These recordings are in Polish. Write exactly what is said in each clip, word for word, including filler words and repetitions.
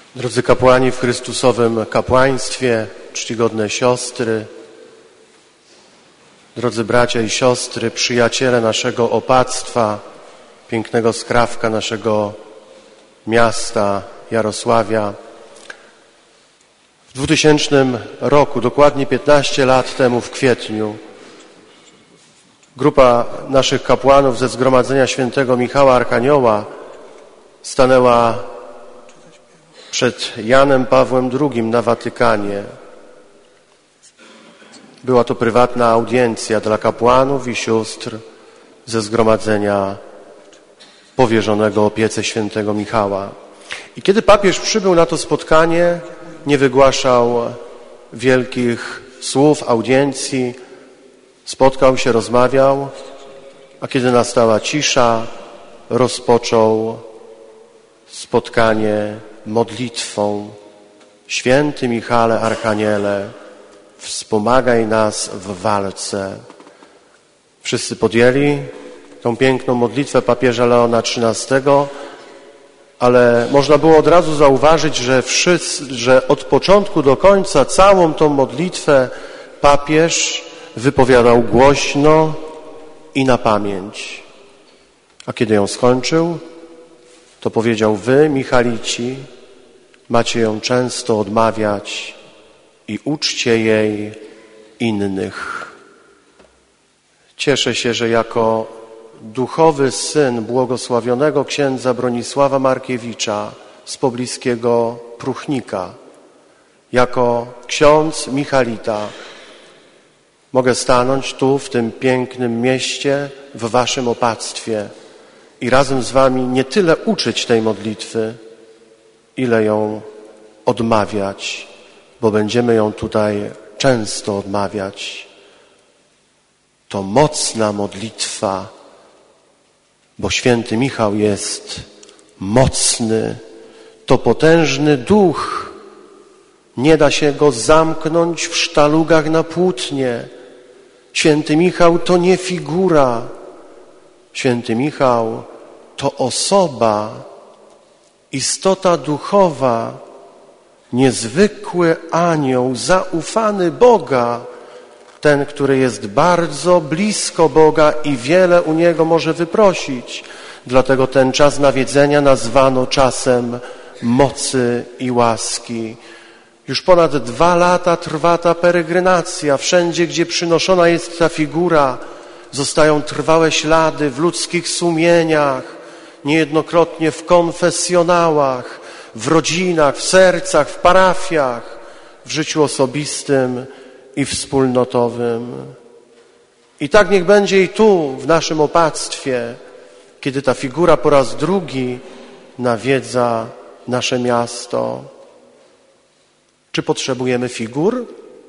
Drodzy kapłani w Chrystusowym kapłaństwie, czcigodne siostry, drodzy bracia i siostry, przyjaciele naszego opactwa, pięknego skrawka naszego miasta Jarosławia. W dwutysięcznym roku, dokładnie piętnaście lat temu w kwietniu, grupa naszych kapłanów ze Zgromadzenia Świętego Michała Archanioła stanęła przed Janem Pawłem drugim na Watykanie. Była to prywatna audiencja dla kapłanów i sióstr ze Zgromadzenia powierzonego opiece Świętego Michała. I kiedy papież przybył na to spotkanie, nie wygłaszał wielkich słów, audiencji, spotkał się, rozmawiał, a kiedy nastała cisza, rozpoczął spotkanie modlitwą. Święty Michale Archaniele, wspomagaj nas w walce. Wszyscy podjęli tą piękną modlitwę papieża Leona trzynastego, ale można było od razu zauważyć, że, wszyscy, że od początku do końca całą tą modlitwę papież wypowiadał głośno i na pamięć. A kiedy ją skończył, to powiedział: wy, Michalici, macie ją często odmawiać i uczcie jej innych. Cieszę się, że jako duchowy syn błogosławionego księdza Bronisława Markiewicza z pobliskiego Pruchnika, jako ksiądz Michalita, mogę stanąć tu, w tym pięknym mieście, w waszym opactwie i razem z wami nie tyle uczyć tej modlitwy, ile ją odmawiać, bo będziemy ją tutaj często odmawiać. To mocna modlitwa, bo święty Michał jest mocny. To potężny duch. Nie da się go zamknąć w sztalugach na płótnie. Święty Michał to nie figura. Święty Michał to osoba, istota duchowa, niezwykły anioł, zaufany Boga, ten, który jest bardzo blisko Boga i wiele u Niego może wyprosić. Dlatego ten czas nawiedzenia nazwano czasem mocy i łaski. Już ponad dwa lata trwa ta peregrinacja. Wszędzie, gdzie przynoszona jest ta figura, zostają trwałe ślady w ludzkich sumieniach, niejednokrotnie w konfesjonałach, w rodzinach, w sercach, w parafiach, w życiu osobistym i wspólnotowym. I tak niech będzie i tu, w naszym opactwie, kiedy ta figura po raz drugi nawiedza nasze miasto. Czy potrzebujemy figur?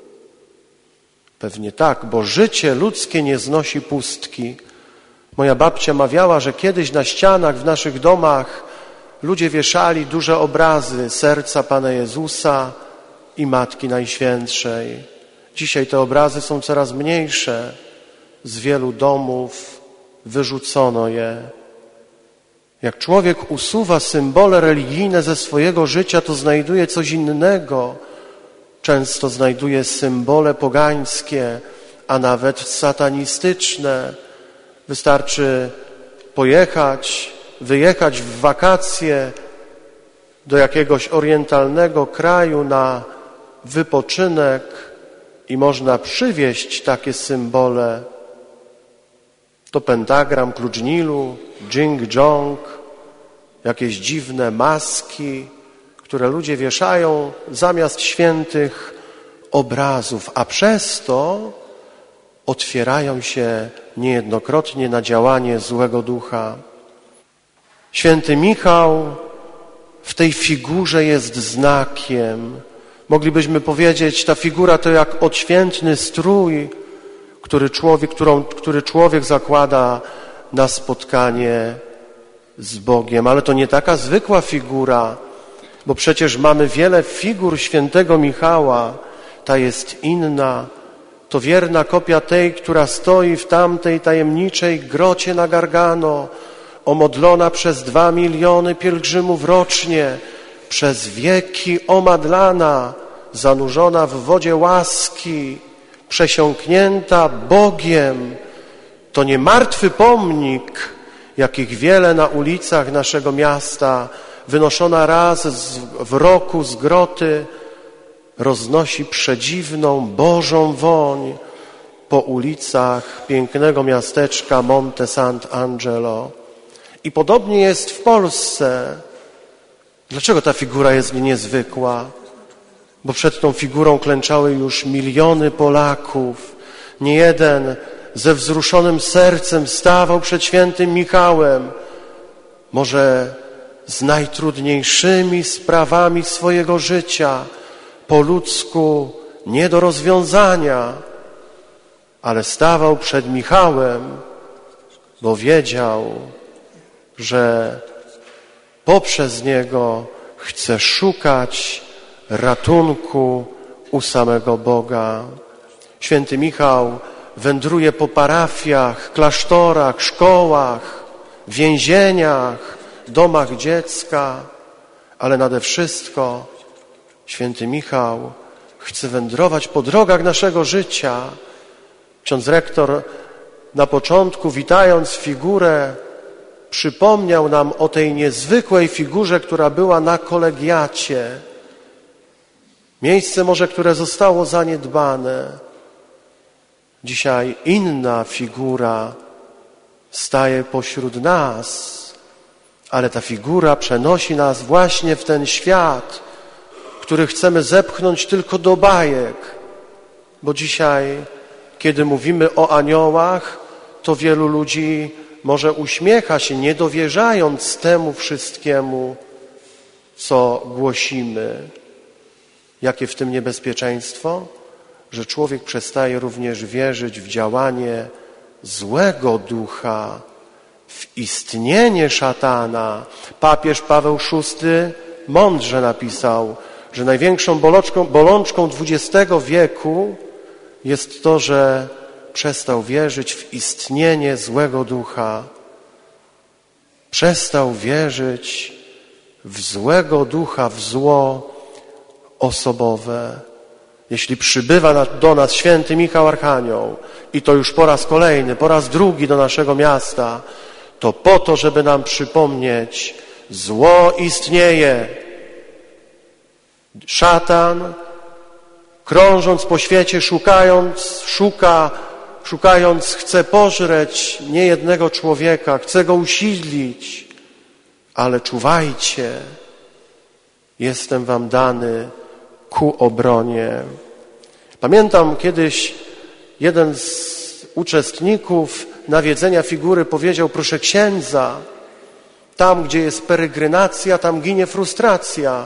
Pewnie tak, bo życie ludzkie nie znosi pustki. Moja babcia mawiała, że kiedyś na ścianach w naszych domach ludzie wieszali duże obrazy serca Pana Jezusa i Matki Najświętszej. Dzisiaj te obrazy są coraz mniejsze. Z wielu domów wyrzucono je. Jak człowiek usuwa symbole religijne ze swojego życia, to znajduje coś innego. Często znajduje symbole pogańskie, a nawet satanistyczne. Wystarczy pojechać, wyjechać w wakacje do jakiegoś orientalnego kraju na wypoczynek i można przywieźć takie symbole. To pentagram, klucz Nilu, dżing-dżong, jakieś dziwne maski, które ludzie wieszają zamiast świętych obrazów, a przez to otwierają się niejednokrotnie na działanie złego ducha. Święty Michał w tej figurze jest znakiem. Moglibyśmy powiedzieć, ta figura to jak odświętny strój, który człowiek, którą, który człowiek zakłada na spotkanie z Bogiem. Ale to nie taka zwykła figura, bo przecież mamy wiele figur świętego Michała. Ta jest inna. To wierna kopia tej, która stoi w tamtej tajemniczej grocie na Gargano, omodlona przez dwa miliony pielgrzymów rocznie, przez wieki omadlana, zanurzona w wodzie łaski, przesiąknięta Bogiem. To nie martwy pomnik, jakich wiele na ulicach naszego miasta, wynoszona raz w roku z groty, roznosi przedziwną, Bożą woń po ulicach pięknego miasteczka Monte Sant'Angelo. I podobnie jest w Polsce. Dlaczego ta figura jest niezwykła? Bo przed tą figurą klęczały już miliony Polaków. Niejeden ze wzruszonym sercem stawał przed świętym Michałem, może z najtrudniejszymi sprawami swojego życia, po ludzku nie do rozwiązania, ale stawał przed Michałem, bo wiedział, że poprzez niego chce szukać ratunku u samego Boga. Święty Michał wędruje po parafiach, klasztorach, szkołach, więzieniach, domach dziecka, ale nade wszystko święty Michał chce wędrować po drogach naszego życia. Ksiądz rektor na początku, witając figurę, przypomniał nam o tej niezwykłej figurze, która była na kolegiacie. Miejsce może, które zostało zaniedbane. Dzisiaj inna figura staje pośród nas, ale ta figura przenosi nas właśnie w ten świat, który chcemy zepchnąć tylko do bajek. Bo dzisiaj, kiedy mówimy o aniołach, to wielu ludzi może uśmiecha się, nie dowierzając temu wszystkiemu, co głosimy. Jakie w tym niebezpieczeństwo? Że człowiek przestaje również wierzyć w działanie złego ducha, w istnienie szatana. Papież Paweł szósty mądrze napisał, że największą bolączką, bolączką dwudziestego wieku jest to, że przestał wierzyć w istnienie złego ducha. Przestał wierzyć w złego ducha, w zło osobowe. Jeśli przybywa do nas święty Michał Archanioł i to już po raz kolejny, po raz drugi do naszego miasta, to po to, żeby nam przypomnieć, zło istnieje. Szatan, krążąc po świecie, szukając, szuka, szukając, chce pożreć niejednego człowieka, chce go usidlić, ale czuwajcie, jestem wam dany ku obronie. Pamiętam kiedyś jeden z uczestników nawiedzenia figury powiedział: proszę księdza, tam gdzie jest peregrynacja, tam ginie frustracja.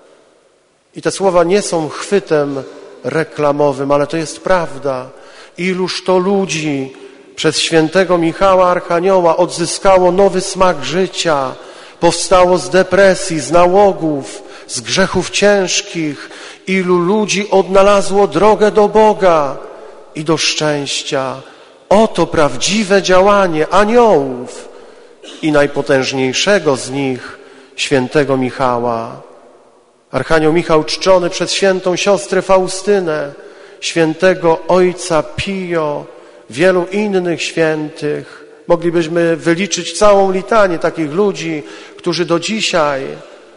I te słowa nie są chwytem reklamowym, ale to jest prawda. Iluż to ludzi przez świętego Michała Archanioła odzyskało nowy smak życia, powstało z depresji, z nałogów, z grzechów ciężkich. Ilu ludzi odnalazło drogę do Boga i do szczęścia. Oto prawdziwe działanie aniołów i najpotężniejszego z nich, świętego Michała. Archanioł Michał czczony przez świętą siostrę Faustynę, świętego ojca Pio, wielu innych świętych. Moglibyśmy wyliczyć całą litanię takich ludzi, którzy do dzisiaj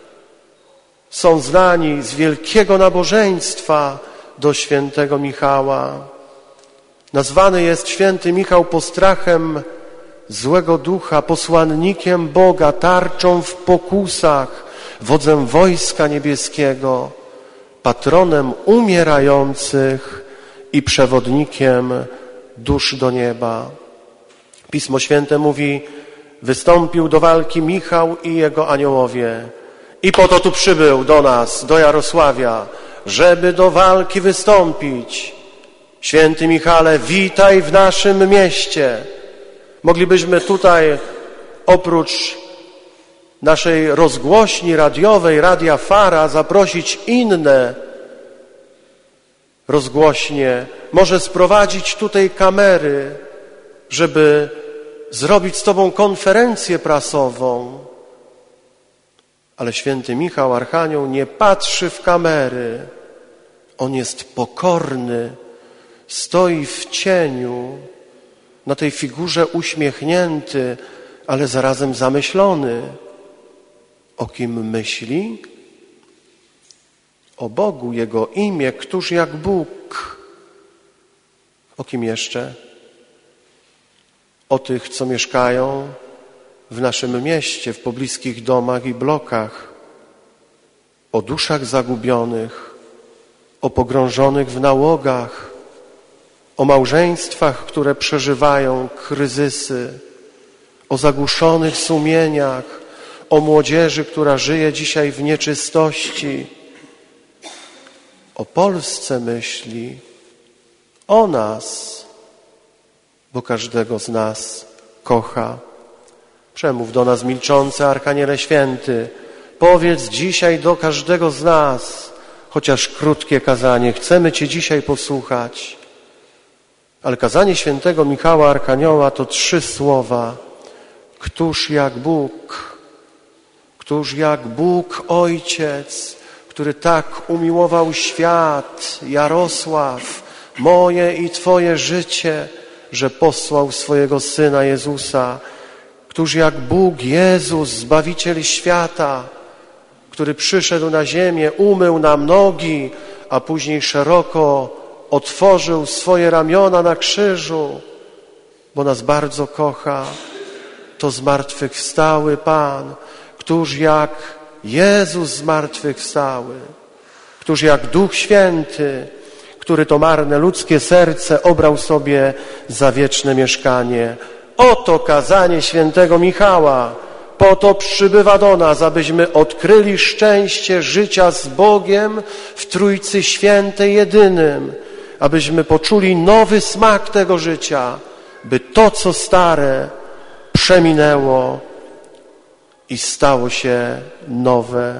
są znani z wielkiego nabożeństwa do świętego Michała. Nazwany jest święty Michał postrachem złego ducha, posłannikiem Boga, tarczą w pokusach, wodzem wojska niebieskiego, patronem umierających i przewodnikiem dusz do nieba. Pismo Święte mówi: wystąpił do walki Michał i jego aniołowie. I po to tu przybył do nas, do Jarosławia, żeby do walki wystąpić. Święty Michale, witaj w naszym mieście. Moglibyśmy tutaj oprócz naszej rozgłośni radiowej, Radia Fara, zaprosić inne rozgłośnie. Może sprowadzić tutaj kamery, żeby zrobić z Tobą konferencję prasową. Ale święty Michał, archanioł, nie patrzy w kamery. On jest pokorny, stoi w cieniu, na tej figurze uśmiechnięty, ale zarazem zamyślony. O kim myśli? O Bogu, Jego imię, któż jak Bóg. O kim jeszcze? O tych, co mieszkają w naszym mieście, w pobliskich domach i blokach. O duszach zagubionych, o pogrążonych w nałogach, o małżeństwach, które przeżywają kryzysy, o zagłuszonych sumieniach, o młodzieży, która żyje dzisiaj w nieczystości. O Polsce myśli, o nas, bo każdego z nas kocha. Przemów do nas, milczący Archaniele Święty, powiedz dzisiaj do każdego z nas, chociaż krótkie kazanie, chcemy Cię dzisiaj posłuchać. Ale kazanie świętego Michała Archanioła to trzy słowa. Któż jak Bóg, któż jak Bóg Ojciec, który tak umiłował świat, Jarosław, moje i Twoje życie, że posłał swojego Syna Jezusa. Któż jak Bóg Jezus, Zbawiciel świata, który przyszedł na ziemię, umył nam nogi, a później szeroko otworzył swoje ramiona na krzyżu, bo nas bardzo kocha, to zmartwychwstały Pan. Któż jak Jezus zmartwychwstały, któż jak Duch Święty, który to marne ludzkie serce obrał sobie za wieczne mieszkanie. Oto kazanie świętego Michała, po to przybywa do nas, abyśmy odkryli szczęście życia z Bogiem w Trójcy Świętej jedynym, abyśmy poczuli nowy smak tego życia, by to, co stare, przeminęło i stało się nowe.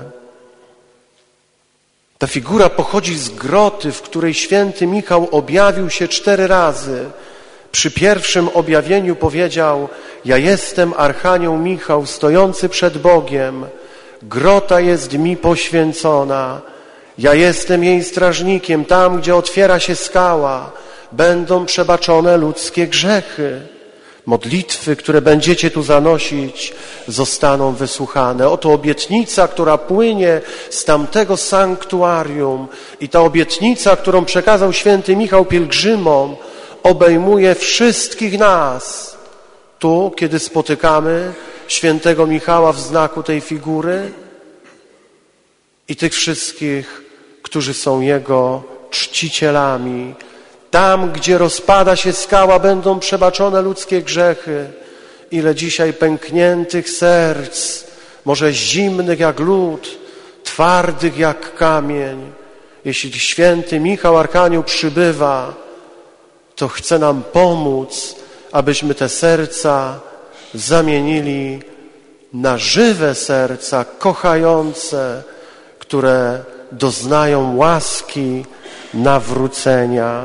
Ta figura pochodzi z groty, w której święty Michał objawił się cztery razy. Przy pierwszym objawieniu powiedział: ja jestem Archanioł Michał, stojący przed Bogiem. Grota jest mi poświęcona. Ja jestem jej strażnikiem. Tam, gdzie otwiera się skała, będą przebaczone ludzkie grzechy. Modlitwy, które będziecie tu zanosić, zostaną wysłuchane. Oto obietnica, która płynie z tamtego sanktuarium, i ta obietnica, którą przekazał święty Michał pielgrzymom, obejmuje wszystkich nas. Tu, kiedy spotykamy świętego Michała w znaku tej figury, i tych wszystkich, którzy są Jego czcicielami. Tam, gdzie rozpada się skała, będą przebaczone ludzkie grzechy. Ile dzisiaj pękniętych serc, może zimnych jak lód, twardych jak kamień. Jeśli święty Michał Archanioł przybywa, to chce nam pomóc, abyśmy te serca zamienili na żywe serca, kochające, które doznają łaski nawrócenia.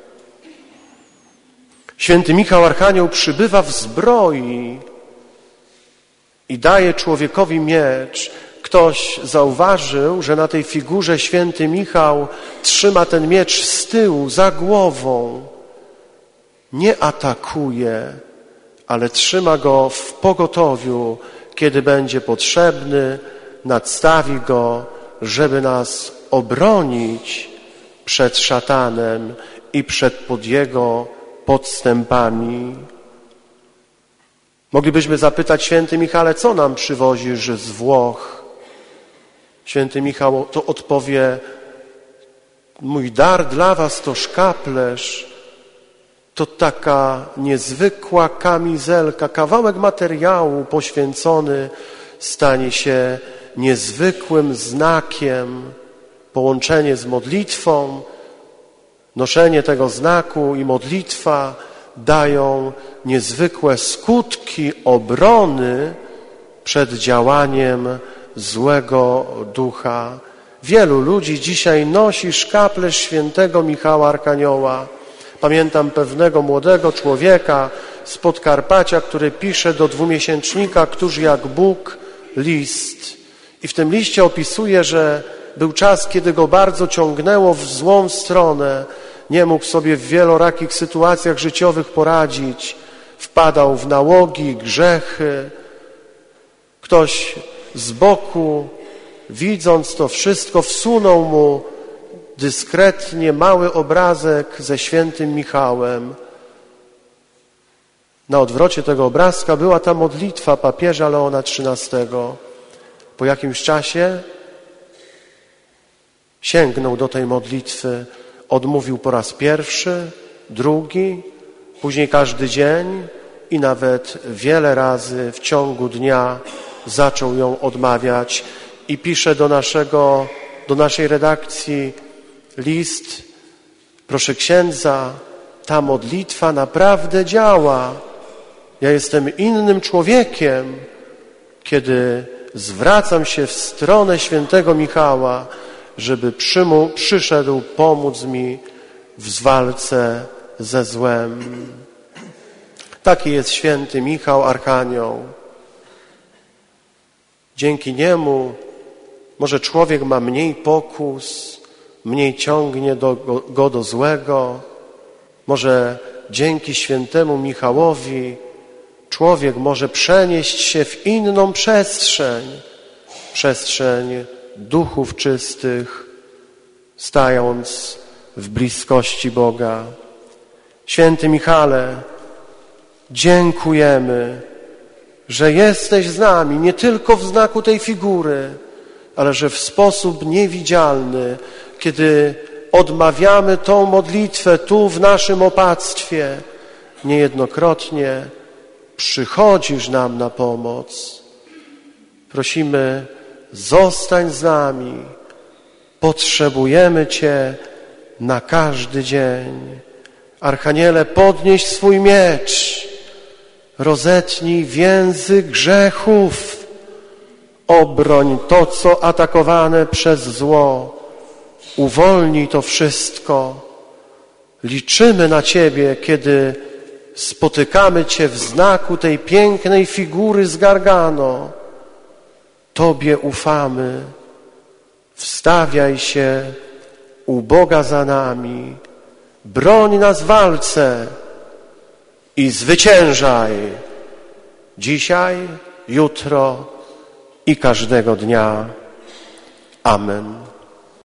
Święty Michał Archanioł przybywa w zbroi i daje człowiekowi miecz. Ktoś zauważył, że na tej figurze święty Michał trzyma ten miecz z tyłu, za głową. Nie atakuje, ale trzyma go w pogotowiu, kiedy będzie potrzebny, nadstawi go, żeby nas obronić przed szatanem i przed pod jego podstępami. Moglibyśmy zapytać: święty Michale, co nam przywozisz z Włoch? Święty Michał to odpowie: mój dar dla was to szkaplerz, to taka niezwykła kamizelka, kawałek materiału poświęcony stanie się niezwykłym znakiem. Połączenie z modlitwą, noszenie tego znaku i modlitwa dają niezwykłe skutki obrony przed działaniem złego ducha. Wielu ludzi dzisiaj nosi szkaplerz świętego Michała Archanioła. Pamiętam pewnego młodego człowieka z Podkarpacia, który pisze do dwumiesięcznika Któż jak Bóg list I w tym liście opisuje, że był czas, kiedy go bardzo ciągnęło w złą stronę. Nie mógł sobie w wielorakich sytuacjach życiowych poradzić. Wpadał w nałogi, grzechy. Ktoś z boku, widząc to wszystko, wsunął mu dyskretnie mały obrazek ze świętym Michałem. Na odwrocie tego obrazka była ta modlitwa papieża Leona trzynastego. Po jakimś czasie sięgnął do tej modlitwy, odmówił po raz pierwszy, drugi, później każdy dzień i nawet wiele razy w ciągu dnia zaczął ją odmawiać i pisze do naszego, do naszej redakcji list: proszę księdza, ta modlitwa naprawdę działa. Ja jestem innym człowiekiem, kiedy zwracam się w stronę świętego Michała, żeby przymu, przyszedł pomóc mi w walce ze złem. Taki jest święty Michał, archanioł. Dzięki niemu może człowiek ma mniej pokus, mniej ciągnie do, go, go do złego. Może dzięki świętemu Michałowi człowiek może przenieść się w inną przestrzeń, przestrzeń duchów czystych, stając w bliskości Boga. Święty Michale, dziękujemy, że jesteś z nami nie tylko w znaku tej figury, ale że w sposób niewidzialny, kiedy odmawiamy tą modlitwę tu w naszym opactwie, niejednokrotnie przychodzisz nam na pomoc. Prosimy, zostań z nami. Potrzebujemy Cię na każdy dzień. Archaniele, podnieś swój miecz. Rozetnij więzy grzechów. Obroń to, co atakowane przez zło. Uwolnij to wszystko. Liczymy na Ciebie, kiedy spotykamy Cię w znaku tej pięknej figury z Gargano. Tobie ufamy. Wstawiaj się u Boga za nami. Broń nas w walce i zwyciężaj. Dzisiaj, jutro i każdego dnia. Amen.